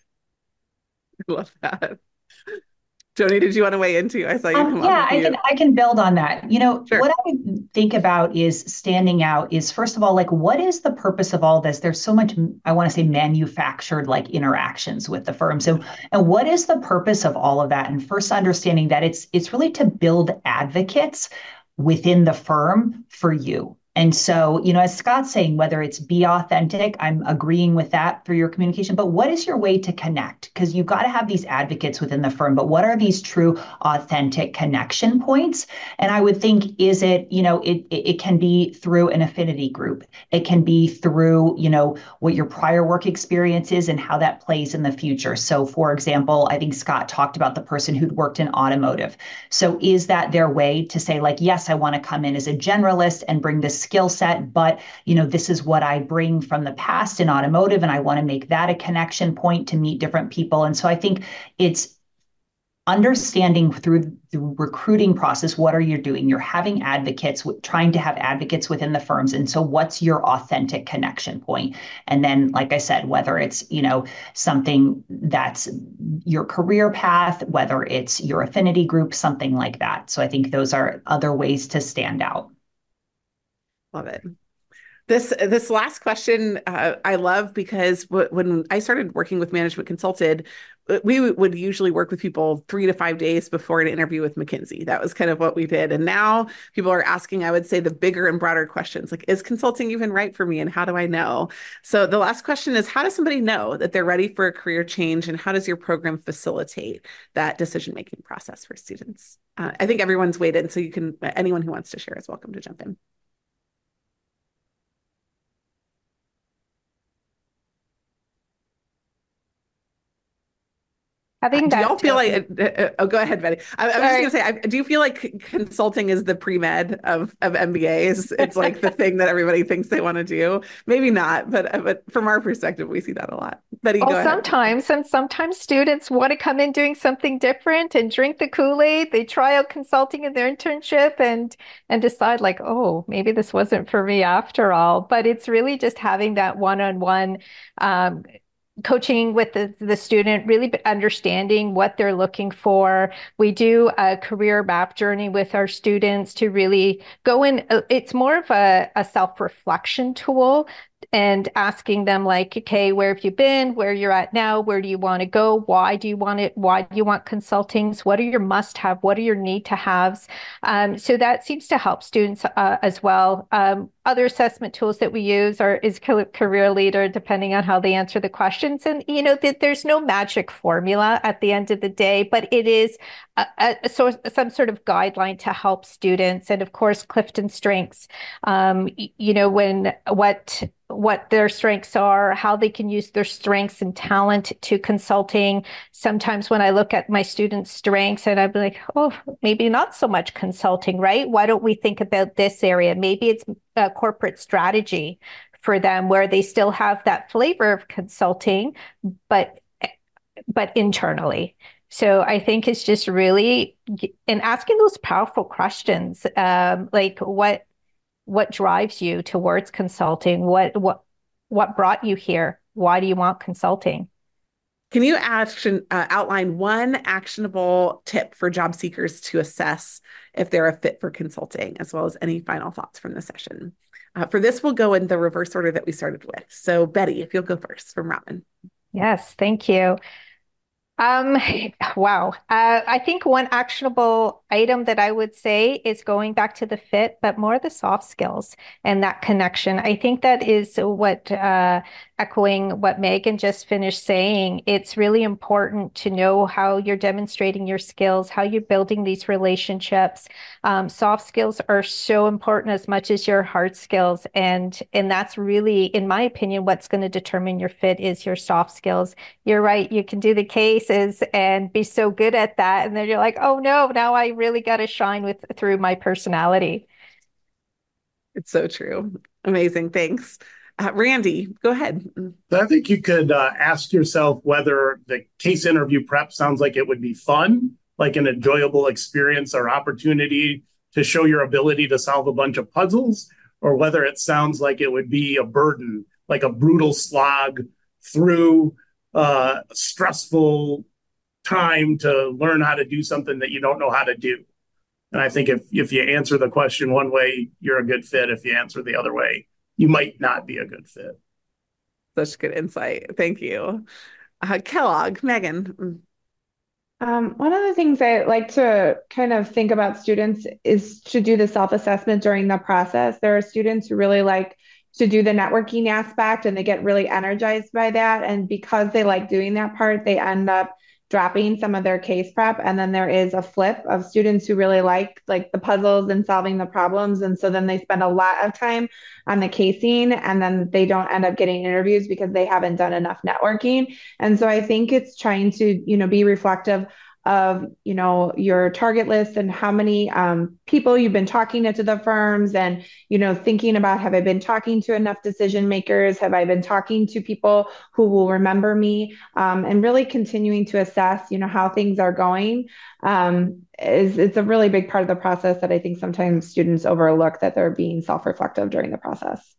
I love that. Joni, did you want to weigh into? I saw you um, come yeah, up. I can I can build on that. You know, Sure. What I think about is standing out is, first of all, like, what is the purpose of all this? There's so much, I want to say, manufactured like interactions with the firm. So, and what is the purpose of all of that? And first, understanding that it's it's really to build advocates within the firm for you. And so, you know, as Scott's saying, whether it's be authentic, I'm agreeing with that through your communication, but what is your way to connect? Because you've got to have these advocates within the firm, but what are these true, authentic connection points? And I would think, is it, you know, it, it, it can be through an affinity group. It can be through, you know, what your prior work experience is and how that plays in the future. So for example, I think Scott talked about the person who'd worked in automotive. So is that their way to say, like, yes, I want to come in as a generalist and bring this skill set, but, you know, this is what I bring from the past in automotive, and I want to make that a connection point to meet different people. And so I think it's understanding through the recruiting process, what are you doing? You're having advocates, trying to have advocates within the firms. And so what's your authentic connection point? And then, like I said, whether it's, you know, something that's your career path, whether it's your affinity group, something like that. So I think those are other ways to stand out. Love it. This this last question uh, I love, because w- when I started working with Management Consulted, we w- would usually work with people three to five days before an interview with McKinsey. That was kind of what we did. And now people are asking, I would say, the bigger and broader questions, like, is consulting even right for me? And how do I know? So the last question is, how does somebody know that they're ready for a career change? And how does your program facilitate that decision-making process for students? Uh, I think everyone's weighed in, so you can, anyone who wants to share is welcome to jump in. Having do that y'all feel totally. like, uh, uh, oh, go ahead, Betty. I, I was just going to say, I, do you feel like consulting is the pre-med of, of M B As? It's like the thing that everybody thinks they want to do. Maybe not, but but from our perspective, we see that a lot. Betty, Well, go ahead. sometimes, and sometimes students want to come in doing something different and drink the Kool-Aid. They try out consulting in their internship and and decide, like, oh, maybe this wasn't for me after all. But it's really just having that one-on-one um, coaching with the, the student, really understanding what they're looking for. We do a career map journey with our students to really go in. It's more of a, a self-reflection tool, and asking them, like, okay, where have you been? Where you're at now? Where do you want to go? Why do you want it? Why do you want consulting? What are your must-have? What are your need-to-haves? Um, so that seems to help students uh, as well. Um, other assessment tools that we use are is Career Leader, depending on how they answer the questions. And, you know, th- there's no magic formula at the end of the day, but it is a, a, a source, some sort of guideline to help students. And of course, Clifton Strengths, um, you know, when what what their strengths are, how they can use their strengths and talent to consulting. Sometimes when I look at my students' strengths, and I'd be like, oh, maybe not so much consulting, right? Why don't we think about this area? Maybe it's a corporate strategy for them, where they still have that flavor of consulting, but but internally. So I think it's just really in asking those powerful questions, um, like what what drives you towards consulting? What what what brought you here? Why do you want consulting? Can you action, uh, outline one actionable tip for job seekers to assess if they're a fit for consulting, as well as any final thoughts from the session? Uh, for this, we'll go in the reverse order that we started with. So Betty, if you'll go first from Rotman. Yes, thank you. Um, wow. Uh, I think one actionable item that I would say is going back to the fit, but more the soft skills and that connection. I think that is what, uh, echoing what Megan just finished saying, it's really important to know how you're demonstrating your skills, how you're building these relationships. Um, soft skills are so important as much as your hard skills. And, and that's really, in my opinion, what's going to determine your fit is your soft skills. You're right. You can do the cases and be so good at that. And then you're like, oh no, now I really got to shine with through my personality. It's so true. Amazing. Thanks. Uh, Randy, go ahead. I think you could uh, ask yourself whether the case interview prep sounds like it would be fun, like an enjoyable experience or opportunity to show your ability to solve a bunch of puzzles, or whether it sounds like it would be a burden, like a brutal slog through uh, stressful time to learn how to do something that you don't know how to do. And I think if, if you answer the question one way, you're a good fit. If you answer the other way, you might not be a good fit. Such good insight. Thank you. Uh, Kellogg, Megan. Um, one of the things I like to kind of think about students is to do the self-assessment during the process. There are students who really like to do the networking aspect and they get really energized by that. And because they like doing that part, they end up dropping some of their case prep. And then there is a flip of students who really like like the puzzles and solving the problems. And so then they spend a lot of time on the casing and then they don't end up getting interviews because they haven't done enough networking. And so I think it's trying to, you know, be reflective of, you know, your target list and how many um, people you've been talking to, to the firms and, you know, thinking about, have I been talking to enough decision makers? Have I been talking to people who will remember me? Um, and really continuing to assess, you know, how things are going um, is it's a really big part of the process that I think sometimes students overlook, that they're being self-reflective during the process.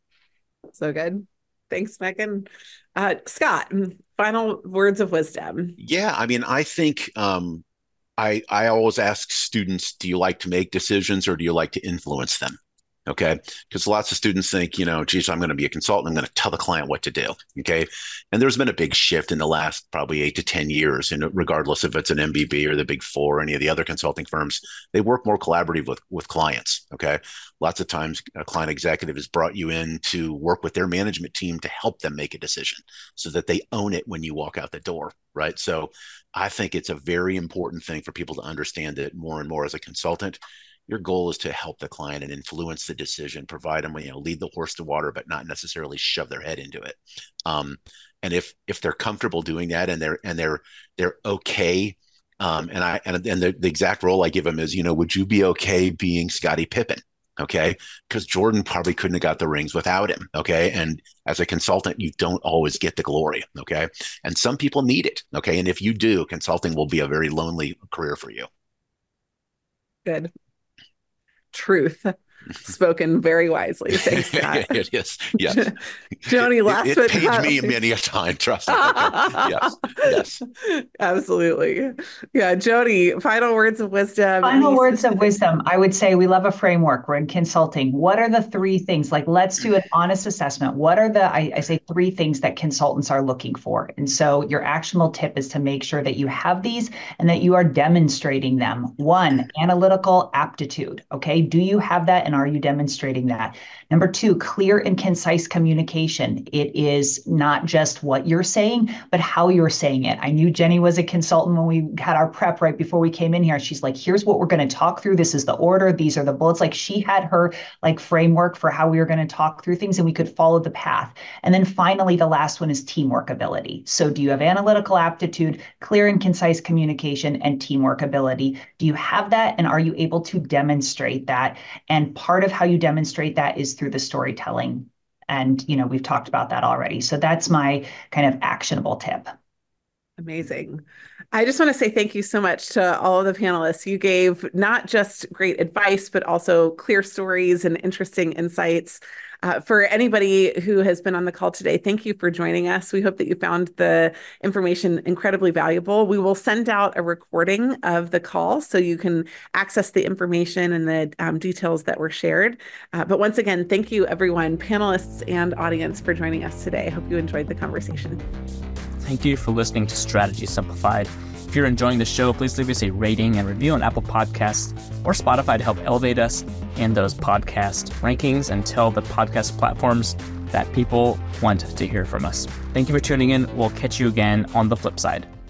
So good. Thanks, Megan. Uh, Scott, final words of wisdom. Yeah, I mean, I think um, I I always ask students, do you like to make decisions or do you like to influence them? Okay, because lots of students think, you know, geez, I'm going to be a consultant. I'm going to tell the client what to do. Okay, and there's been a big shift in the last probably eight to ten years, and regardless if it's an M B B or the Big Four or any of the other consulting firms, they work more collaborative with with clients. Okay, lots of times a client executive has brought you in to work with their management team to help them make a decision so that they own it when you walk out the door. Right. So I think it's a very important thing for people to understand that more and more as a consultant. Your goal is to help the client and influence the decision, provide them, you know, lead the horse to water, but not necessarily shove their head into it. Um, and if if they're comfortable doing that and they're and they're they're okay, um, and I and, and the, the exact role I give them is, you know, would you be okay being Scottie Pippen? Okay, because Jordan probably couldn't have got the rings without him. Okay, and as a consultant, you don't always get the glory. Okay, and some people need it. Okay, and if you do, consulting will be a very lonely career for you. Good. Truth spoken very wisely. Thanks, Scott. It is. Yes. Joni, last it, it paged me many a time. Trust me. Okay. Yes. Yes. Absolutely. Yeah. Joni, final words of wisdom. Final words of wisdom. I would say we love a framework. We're in consulting. What are the three things? Like, let's do an honest assessment. What are the, I, I say three things that consultants are looking for. And so your actionable tip is to make sure that you have these and that you are demonstrating them. One, analytical aptitude. Okay. Do you have that? And are you demonstrating that? Number two, clear and concise communication. It is not just what you're saying, but how you're saying it. I knew Jenny was a consultant when we had our prep right before we came in here. She's like, here's what we're going to talk through. This is the order. These are the bullets. Like, she had her like framework for how we were going to talk through things and we could follow the path. And then finally, the last one is teamwork ability. So do you have analytical aptitude, clear and concise communication, and teamwork ability? Do you have that? And are you able to demonstrate that? And part of how you demonstrate that is through the storytelling. And, you know, we've talked about that already. So that's my kind of actionable tip. Amazing. I just want to say thank you so much to all of the panelists. You gave not just great advice, but also clear stories and interesting insights. Uh, for anybody who has been on the call today, thank you for joining us. We hope that you found the information incredibly valuable. We will send out a recording of the call so you can access the information and the um, details that were shared. Uh, but once again, thank you, everyone, panelists and audience, for joining us today. I hope you enjoyed the conversation. Thank you for listening to Strategy Simplified. If you're enjoying the show, please leave us a rating and review on Apple Podcasts or Spotify to help elevate us in those podcast rankings and tell the podcast platforms that people want to hear from us. Thank you for tuning in. We'll catch you again on the flip side.